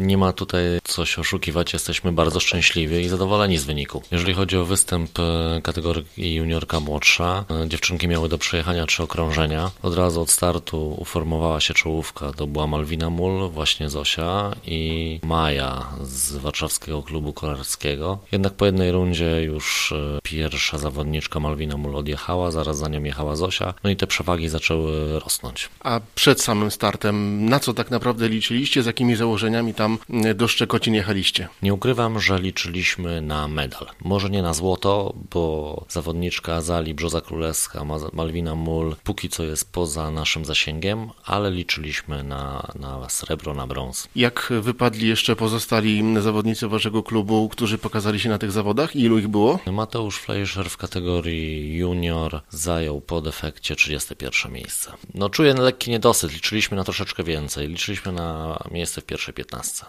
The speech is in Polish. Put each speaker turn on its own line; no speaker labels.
Nie ma tutaj co się oszukiwać, jesteśmy bardzo szczęśliwi i zadowoleni z wyniku. Jeżeli chodzi o występ kategorii juniorka młodsza, dziewczynki miały do przejechania 3 okrążenia. Od razu od startu uformowała się czołówka. To była Malwina Mul, właśnie Zosia i Maja z warszawskiego klubu kolarskiego. Jednak po jednej rundzie już pierwsza zawodniczka Malwina Mul odjechała, zaraz za nią jechała Zosia, no i te przewagi zaczęły rosnąć.
A przed samym startem, na co tak naprawdę liczyliście, z jakimi założeniami tam do Szczekocin jechaliście?
Nie ukrywam, że liczyliśmy na medal. Może nie na złoto, bo zawodniczka Azali Brzoza Królewska, Malwina Mul póki co jest poza naszym zasięgiem, ale liczyliśmy na srebro, na brąz.
Jak wypadli jeszcze pozostali zawodnicy waszego klubu, którzy pokazali się na tych zawodach? Ilu ich było?
Mateusz Fleischer w kategorii junior zajął po defekcie 31 miejsce. Czuję lekki niedosyt, liczyliśmy na troszeczkę więcej, liczyliśmy na miejsce w pierwszej 15.